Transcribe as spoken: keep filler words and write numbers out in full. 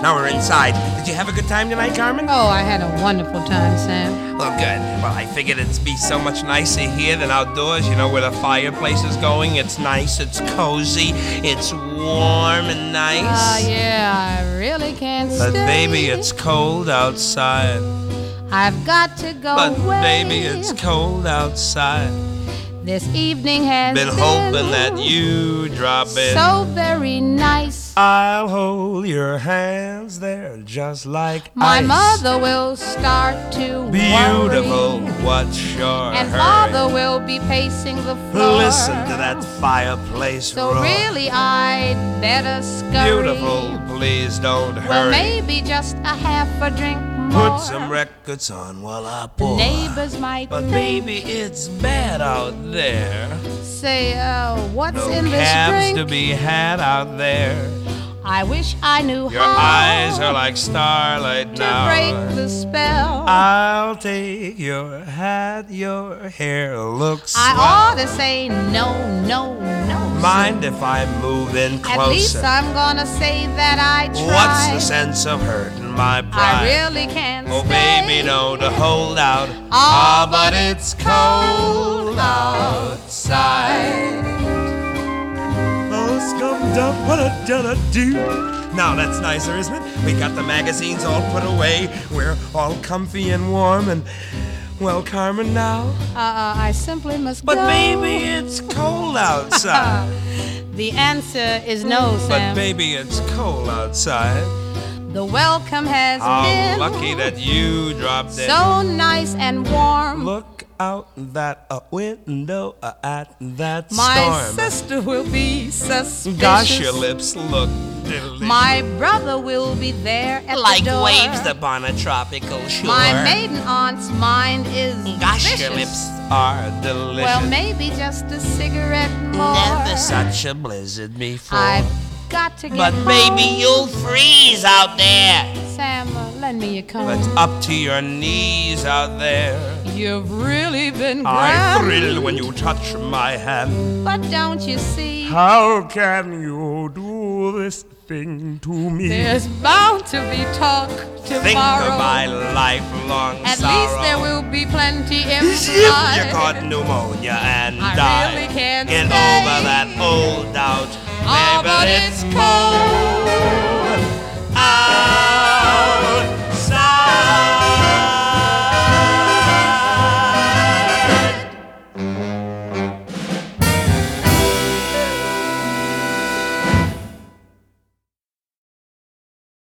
Now we're inside. Did you have a good time tonight, Carmen? Oh, I had a wonderful time, Sam. Well, good. Well, I figured it'd be so much nicer here than outdoors, you know, where the fireplace is going. It's nice, it's cozy, it's warm and nice. Ah, uh, yeah, I really can't but stay. But baby, it's cold outside. I've got to go But away. baby, it's cold outside. This evening has been, been hoping that you drop in. So very nice. I'll hold your hands there just like My ice. mother will start to Beautiful, worry. what's your And hurry? father will be pacing the floor. Listen to that fireplace So roar. really I'd better scurry. Beautiful, please don't hurry. Well, maybe just a half a drink more. Put some records on while I pour. The neighbors might But think, baby, it's bad out there. say, uh, what's No in this cabs drink? to be had out there. I wish I knew Your how eyes are like starlight to now. break the spell. I'll take your hat, your hair looks I swell. ought to say no, no, no. Mind if I move in closer? At least I'm gonna say that I tried. What's the sense of hurting my pride? I really can't Oh, stay. baby, no, to hold out. Ah, but it's cold outside. Oh, scum dum, what a da do. Now that's nicer, isn't it? We got the magazines all put away. We're all comfy and warm and, well, Carmen, now. Uh, uh, I simply must But go. baby, it's cold outside. The answer is no, But Sam. baby, it's cold outside. The welcome has How been lucky that you dropped in. so nice and warm. Look out that uh, window uh, at that My storm. sister will be suspicious. Gosh, your lips look delicious. My brother will be there at like the door. waves upon a tropical shore. My maiden aunt's mind is Gosh, vicious. your lips are delicious. Well, maybe just a cigarette more. Never such a blizzard before. I've got to get but home. baby, you'll freeze out there. Sam, uh, lend me your comb. But up to your knees out there. You've really been I grand. thrill when you touch my hand. But don't you see? How can you do this thing to me? There's bound to be talk tomorrow. Think of my lifelong At sorrow. least there will be plenty If implied. you caught pneumonia and I died, really can't get stay. over that old doubt. Ah, Baby, but it's it's cold